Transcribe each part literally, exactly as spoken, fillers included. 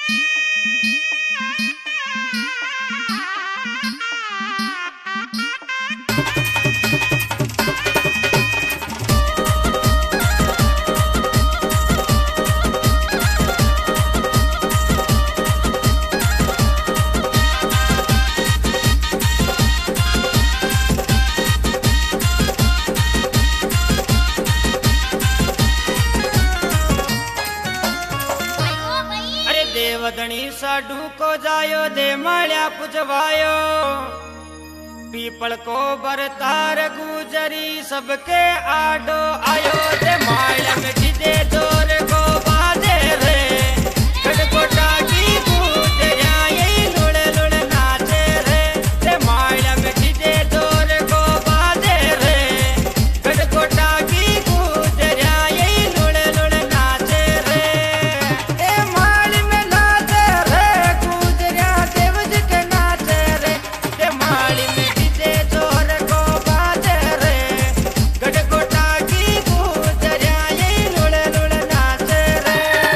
देवधनी साडू को जायो दे माल्या पुजवायो पीपल को बरतार गुजरी सबके आडो आयो दे माल्या में दे जोर को बाजे रे गड़गोटा की गुजरिया यही लुड़ लुड़ नाचे रे दे माल्या में दे जोर को बाजे रे गड़गोटा की गुजरिया यही लुड़ लुड़ नाचे रे ए माली में नाचे रे गुजरिया देवज के नाचे रे दे माली में दे जोर को बाजे रे गड़गोटा की गुजरिया यही लुड़ लुड़ नाचे रे।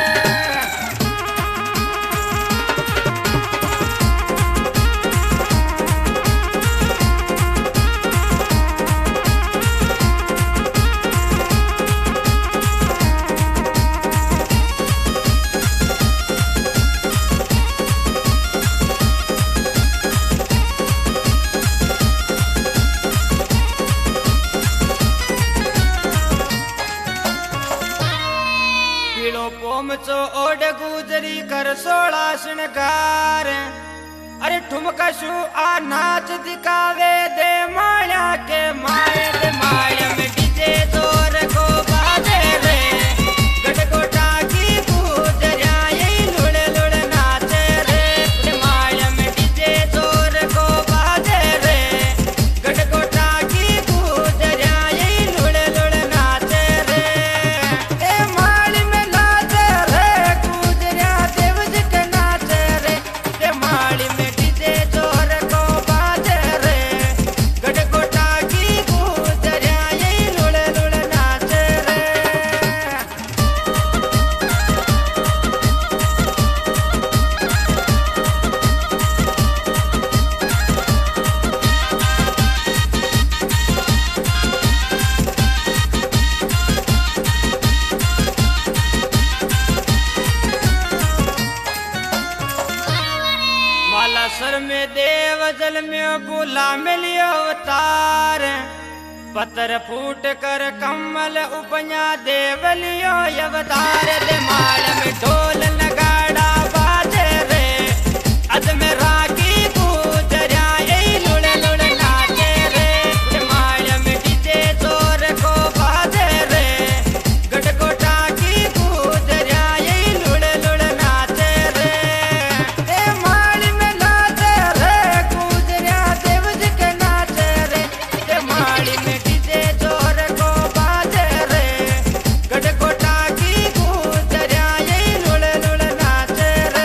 पीड़ो पोमचो ओड गुजरी कर सोला श्रृंगार अरे ठुमका शू आ नाच दिखावे दे माया के माए दे माया में डीजे जोर को बाजे रे गड़गोटा की गुजरिया यही लुड़ लुड़ नाचे रे दे माया में डीजे जोर को बाजे रे गड़गोटा की गुजरिया यही लुड़ लुड़ नाचे रे ए माली में नाचे रे गुजरिया देवज के नाचे रे दे माली में डीजे जोर को बाजे रे गड़गोटा की गुजरिया यही लुड़ लुड़ नाचे रे। माला सर में देव जल में बुला मिलियो अवतार पत्थर फूट कर कमल उपया देवलियो अवतार दे माल में ढोल नगाड़ा बाजे रे अद में रागी गुजरिया यही लुड़ लुड़ नाचे रे दे माल में डीजे जोर को बाजे रे गड़गोटा की गुजरिया यही लुड़ लुड़ नाचे रे ए माली में नाचे रे गुजरिया देवज के नाचे रे ए माली में डीजे जोर को बाजे रे गड़गोटा की गुजरिया यही लुड़ लुड़ नाचे रे।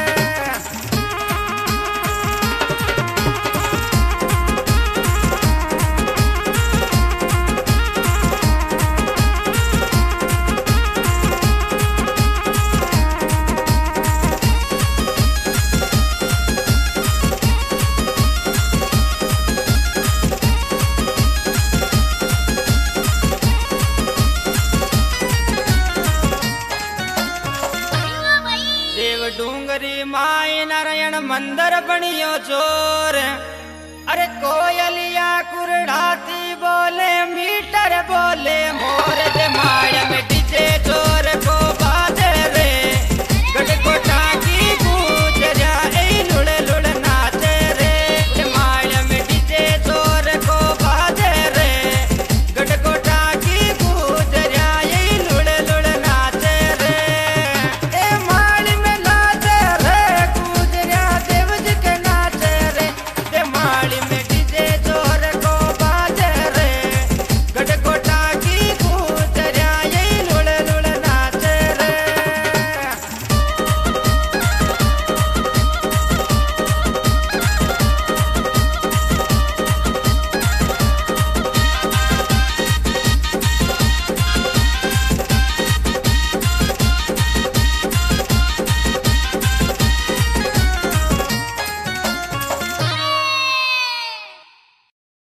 देव डूंगरी माई नारायण मंदिर बनियो जोर अरे कोयलिया कुरड़ाती बोले मीटर बोले मोर दे माया में डीजे